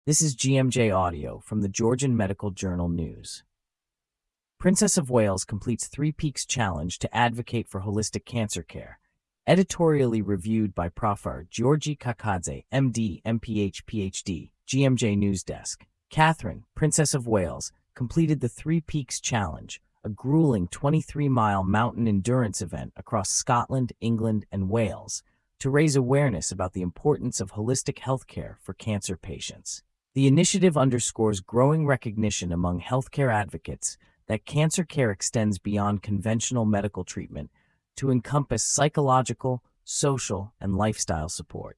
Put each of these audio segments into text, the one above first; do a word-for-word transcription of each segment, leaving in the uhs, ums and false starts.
This is G M J Audio from the Georgian Medical Journal News. Princess of Wales completes Three Peaks Challenge to advocate for holistic cancer care. Editorially reviewed by Professor Georgi Kakadze, M D, M P H, P H D, G M J News Desk. Catherine, Princess of Wales, completed the Three Peaks Challenge, a grueling twenty-three mile mountain endurance event across Scotland, England, and Wales, to raise awareness about the importance of holistic healthcare for cancer patients. The initiative underscores growing recognition among healthcare advocates that cancer care extends beyond conventional medical treatment to encompass psychological, social, and lifestyle support.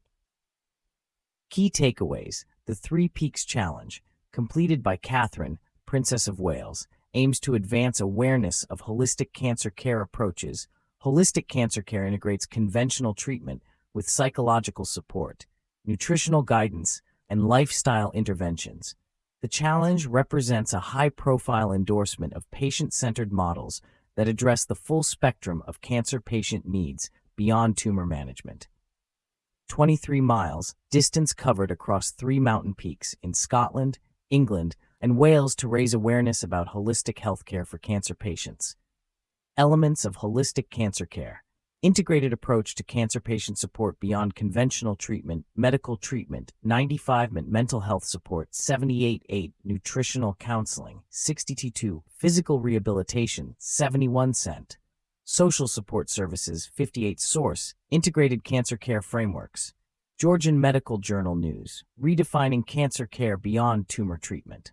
Key takeaways: the Three Peaks Challenge, completed by Catherine, Princess of Wales, aims to advance awareness of holistic cancer care approaches. Holistic cancer care integrates conventional treatment with psychological support, nutritional guidance, and lifestyle interventions. The challenge represents a high-profile endorsement of patient-centered models that address the full spectrum of cancer patient needs beyond tumor management. twenty-three miles, distance covered across three mountain peaks in Scotland, England, and Wales to raise awareness about holistic healthcare for cancer patients. Elements of holistic cancer care: integrated approach to cancer patient support beyond conventional treatment, medical treatment, ninety-five percent mental health support, seventy-eight point eight nutritional counseling, sixty-two point two physical rehabilitation, seventy-one percent social support services, fifty-eight source, integrated cancer care frameworks. Georgian Medical Journal News, redefining cancer care beyond tumor treatment.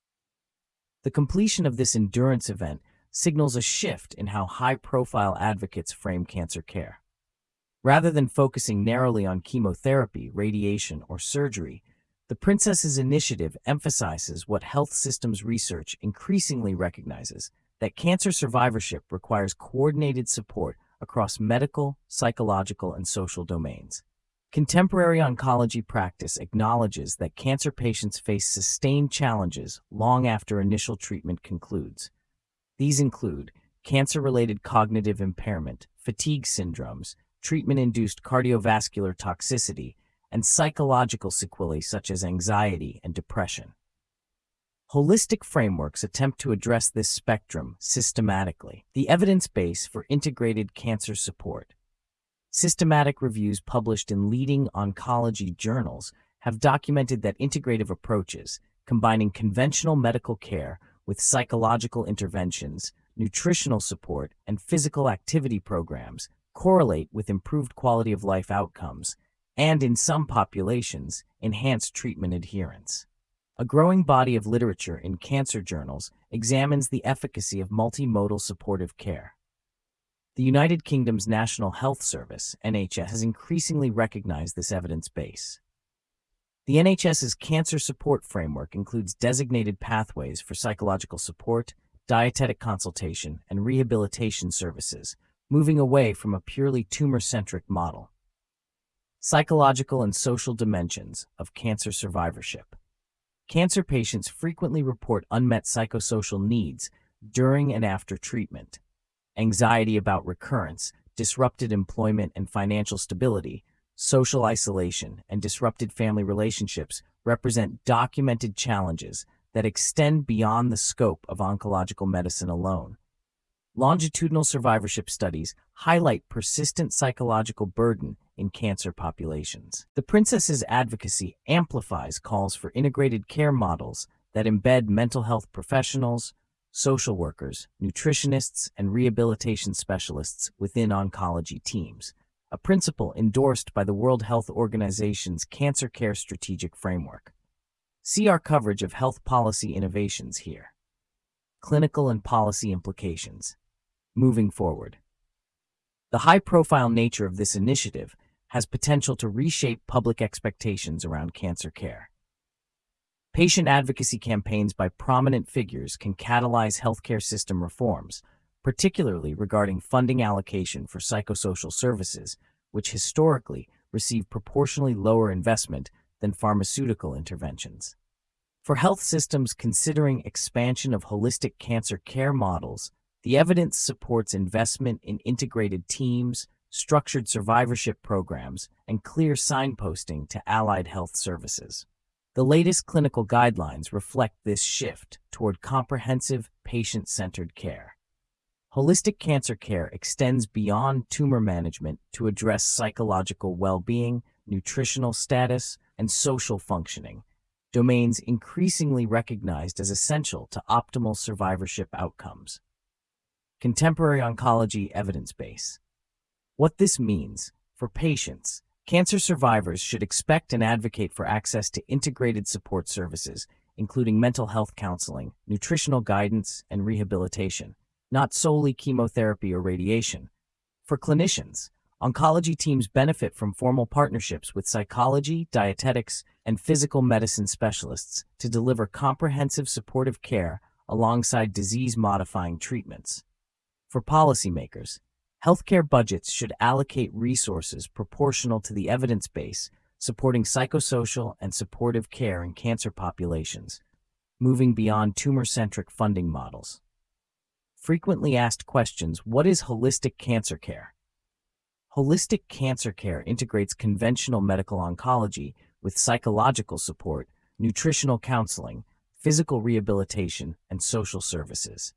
The completion of this endurance event signals a shift in how high-profile advocates frame cancer care. Rather than focusing narrowly on chemotherapy, radiation, or surgery, the Princess's initiative emphasizes what health systems research increasingly recognizes: that cancer survivorship requires coordinated support across medical, psychological, and social domains. Contemporary oncology practice acknowledges that cancer patients face sustained challenges long after initial treatment concludes. These include cancer-related cognitive impairment, fatigue syndromes, treatment-induced cardiovascular toxicity, and psychological sequelae such as anxiety and depression. Holistic frameworks attempt to address this spectrum systematically. The evidence base for integrated cancer support. Systematic reviews published in leading oncology journals have documented that integrative approaches, combining conventional medical care with psychological interventions, nutritional support, and physical activity programs, correlate with improved quality of life outcomes and, in some populations, enhanced treatment adherence. A growing body of literature in cancer journals examines the efficacy of multimodal supportive care. The United Kingdom's National Health Service, N H S, has increasingly recognized this evidence base. The N H S's cancer support framework includes designated pathways for psychological support, dietetic consultation, and rehabilitation services, moving away from a purely tumor-centric model. Psychological and social dimensions of cancer survivorship. Cancer patients frequently report unmet psychosocial needs during and after treatment. Anxiety about recurrence, disrupted employment and financial stability, social isolation, and disrupted family relationships represent documented challenges that extend beyond the scope of oncological medicine alone. Longitudinal survivorship studies highlight persistent psychological burden in cancer populations. The Princess's advocacy amplifies calls for integrated care models that embed mental health professionals, social workers, nutritionists, and rehabilitation specialists within oncology teams, a principle endorsed by the World Health Organization's Cancer Care Strategic Framework. See our coverage of health policy innovations here. Clinical and policy implications. Moving forward, the high-profile nature of this initiative has potential to reshape public expectations around cancer care. Patient advocacy campaigns by prominent figures can catalyze healthcare system reforms, particularly regarding funding allocation for psychosocial services, which historically receive proportionally lower investment than pharmaceutical interventions. For health systems considering expansion of holistic cancer care models, the evidence supports investment in integrated teams, structured survivorship programs, and clear signposting to allied health services. The latest clinical guidelines reflect this shift toward comprehensive, patient-centered care. Holistic cancer care extends beyond tumor management to address psychological well-being, nutritional status, and social functioning, domains increasingly recognized as essential to optimal survivorship outcomes. Contemporary oncology evidence base. What this means for patients: cancer survivors should expect and advocate for access to integrated support services, including mental health counseling, nutritional guidance, and rehabilitation, not solely chemotherapy or radiation. For clinicians, oncology teams benefit from formal partnerships with psychology, dietetics, and physical medicine specialists to deliver comprehensive supportive care alongside disease-modifying treatments. For policymakers, healthcare budgets should allocate resources proportional to the evidence base, supporting psychosocial and supportive care in cancer populations, moving beyond tumor-centric funding models. Frequently asked questions: what is holistic cancer care? Holistic cancer care integrates conventional medical oncology with psychological support, nutritional counseling, physical rehabilitation, and social services.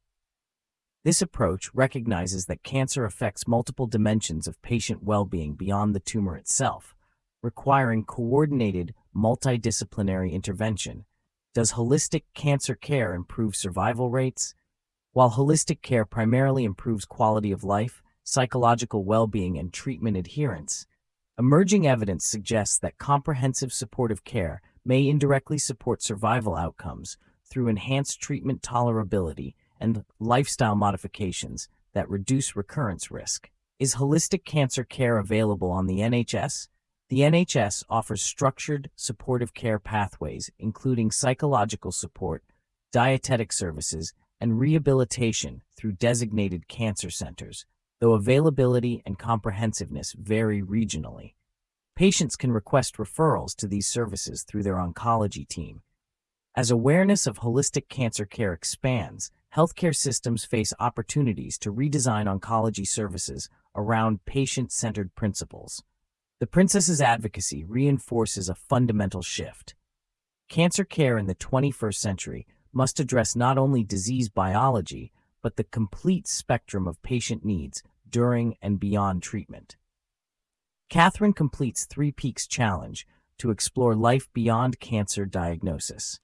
This approach recognizes that cancer affects multiple dimensions of patient well-being beyond the tumor itself, requiring coordinated, multidisciplinary intervention. Does holistic cancer care improve survival rates? While holistic care primarily improves quality of life, psychological well-being, and treatment adherence, emerging evidence suggests that comprehensive supportive care may indirectly support survival outcomes through enhanced treatment tolerability and lifestyle modifications that reduce recurrence risk. Is holistic cancer care available on the N H S? The N H S offers structured, supportive care pathways, including psychological support, dietetic services, and rehabilitation through designated cancer centers, though availability and comprehensiveness vary regionally. Patients can request referrals to these services through their oncology team. As awareness of holistic cancer care expands, healthcare systems face opportunities to redesign oncology services around patient-centered principles. The Princess's advocacy reinforces a fundamental shift. Cancer care in the twenty-first century must address not only disease biology, but the complete spectrum of patient needs during and beyond treatment. Catherine completes Three Peaks Challenge to explore life beyond cancer diagnosis.